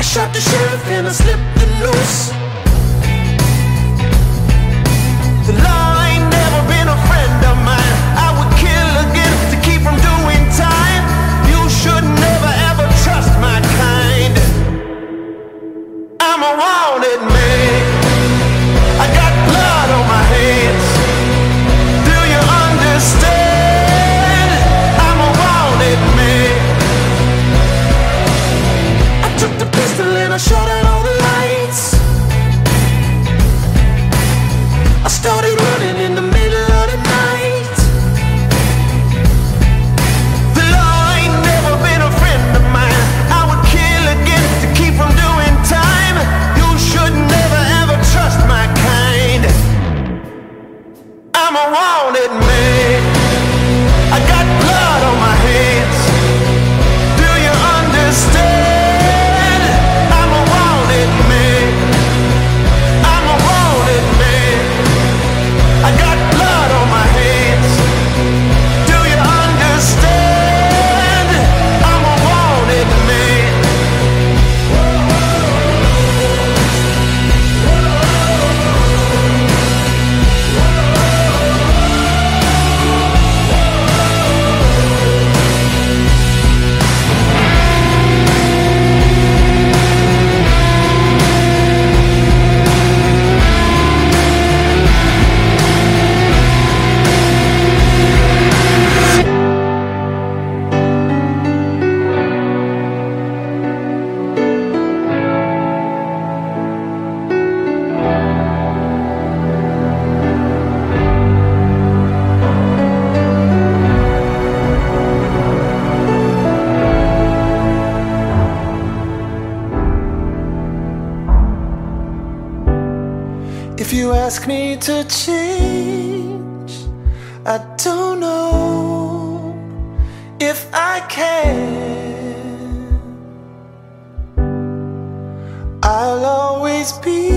shot the sheriff and I slipped the noose. The law ain't never been a friend of mine. I would kill again to keep from doing time. You should never ever trust my kind. I'm a wanted man. I got blood on my hands. Do you understand? I'm a wanted man. I took the pistol and I shot out all the lights. I started running in the middle of the night. The law ain't never been a friend of mine. I would kill again to keep from doing time. You should never ever trust my kind. I'm a wanted man. I got blood on my hands. Do you understand? I'm a wanted man. I'm a wanted man. I got blood on my hands. Do you understand? I'm a wanted man. If you ask me to change, I don't know if I can. I'll always be